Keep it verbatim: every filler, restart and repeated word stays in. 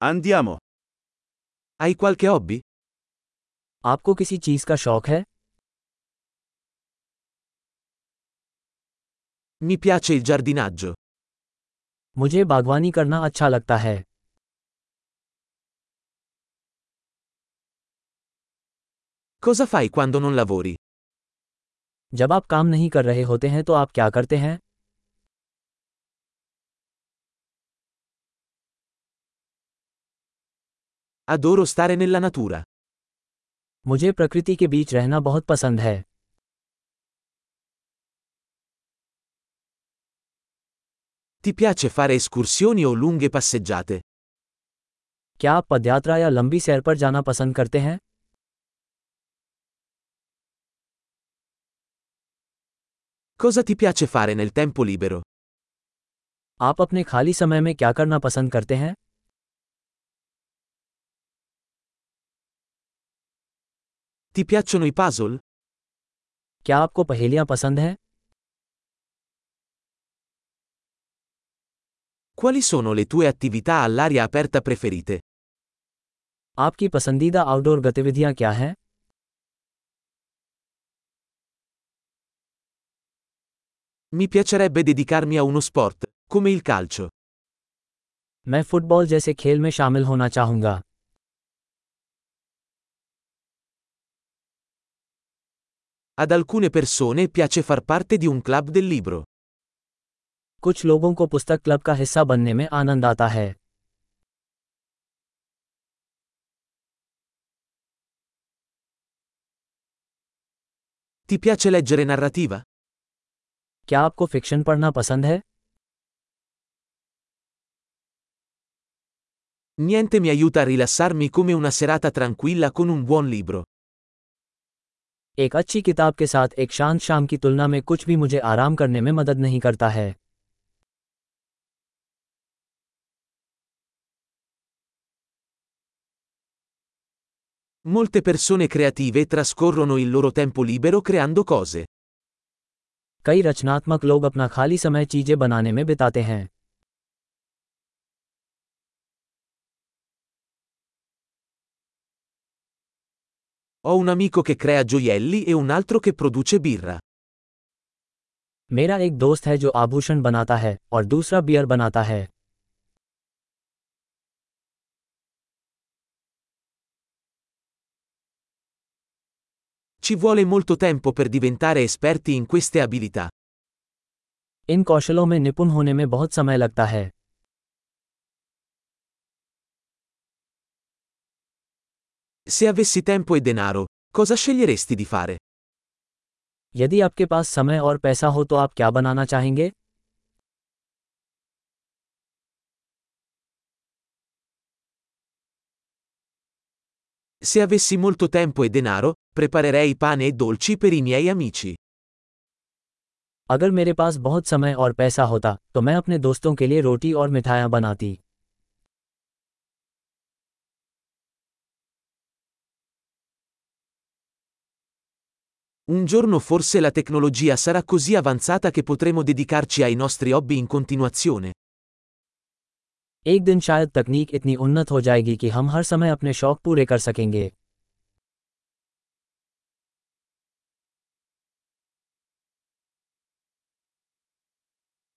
Andiamo. Hai qualche hobby? आपको किसी चीज का शौक है? Mi piace il giardinaggio. मुझे बागवानी करना अच्छा लगता है। Cosa fai quando non lavori? जब आप काम नहीं कर रहे होते हैं तो आप क्या करते हैं? Adoro stare nella natura. मुझे प्रकृति के बीच रहना बहुत पसंद है। Ti piace fare escursioni o lunghe passeggiate? क्या आप पदयात्रा या लंबी सैर पर जाना पसंद करते हैं? Cosa ti piace fare nel tempo libero? आप अपने खाली समय में क्या करना पसंद करते हैं? Ti piacciono i puzzle? क्या आपको पहेलियां पसंद हैं? Quali sono le tue attività all'aria aperta preferite? आपकी पसंदीदा आउटडोर गतिविधियां क्या हैं? Mi piacerebbe dedicarmi a uno sport, come il calcio. मैं फुटबॉल जैसे खेल में शामिल होना चाहूंगा। Ad alcune persone piace far parte di un club del libro. कुछ लोगों को पुस्तक क्लब का हिस्सा बनने में आनंद आता है। Ti piace leggere narrativa? क्या आपको फिक्शन पढ़ना पसंद है? Niente mi aiuta a rilassarmi come una serata tranquilla con un buon libro. एक अच्छी किताब के साथ एक शांत शाम की तुलना में कुछ भी मुझे आराम करने में मदद नहीं करता है। Molte persone creative trascorrono il loro tempo libero creando cose. कई रचनात्मक लोग अपना खाली समय चीजें बनाने में बिताते हैं। Ho un amico che crea gioielli e un altro che produce birra. मेरा एक दोस्त है जो आभूषण बनाता है और दूसरा बियर बनाता है। Ci vuole molto tempo per diventare esperti in queste abilità. इन कौशलों में निपुण होने में बहुत समय लगता है। Se avessi tempo e denaro, cosa sceglieresti di fare? यदि आपके पास समय और पैसा हो तो आप क्या बनाना चाहेंगे? Se avessi molto tempo e denaro, preparerei pane e dolci per i miei amici. अगर मेरे पास बहुत समय और पैसा होता तो मैं अपने दोस्तों के लिए रोटी और मिठाइयाँ बनाती। Un giorno forse la tecnologia sarà così avanzata che potremo dedicarci ai nostri hobby in continuazione. एक दिन शायद तकनीक इतनी उन्नत हो जाएगी कि हम हर समय अपने शौक पूरे कर सकेंगे।